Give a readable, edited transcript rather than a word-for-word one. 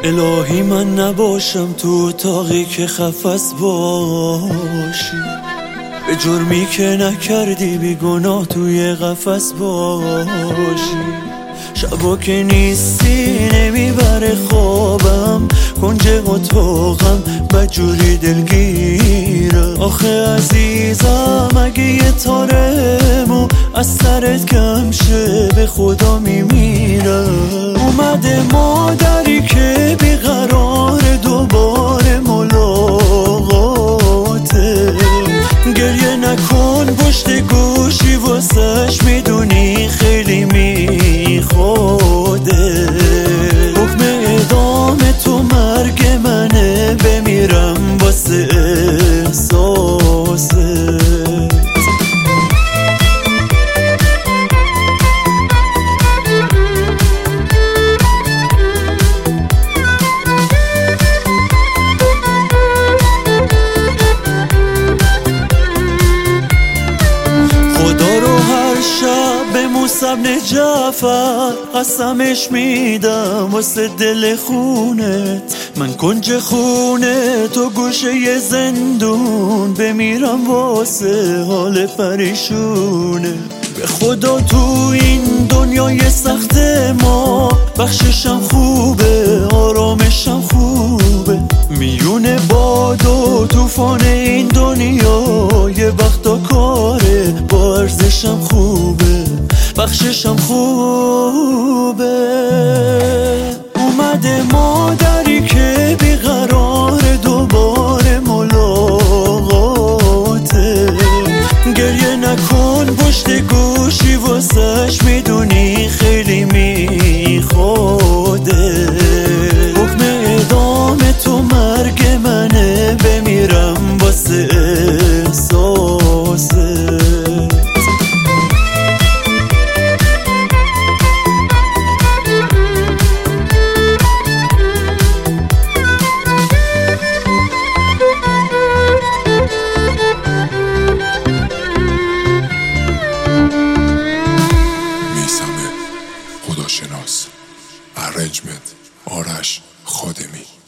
الهی من نباشم تو اتاقی که خفس باشی، به جرمی که نکردی بی گناه توی قفس باشی. شبا که نیستی نمیبره خوابم، کنج اتاقم بدجوری دلگیره. آخه عزیزم اگه یه تارمو از سرت کم شه به خدا میمیره. اومده مادری که بیقرار دوباره ملاقاته، گریه نکن پشت گوشی واسش میدونی خیلی میخواده. حکم اعدام تو مرگ منه، بمیرم واسه احساسه. ابن جعفر قسمش میدم واسه دل خونت، من کنج خونه تو گوشه ی زندون، بمیرم واسه حال پریشونه. به خدا تو این دنیای سخت ما بخششم خوبه، آرامشم خوبه. میونه باد و طوفان این دنیا یه وقتا کاره، با ارزشم خوبه، بخششم خوبه. اومده مادری که بیقرار دوباره ملاقاته، گریه نکن پشت گوشی واسش میدونی خیلی میخواده. حکم اعدام تو مرگ منه، بمیرم واسه احساسه. خداشناس ارنجمنت آرش خادمی.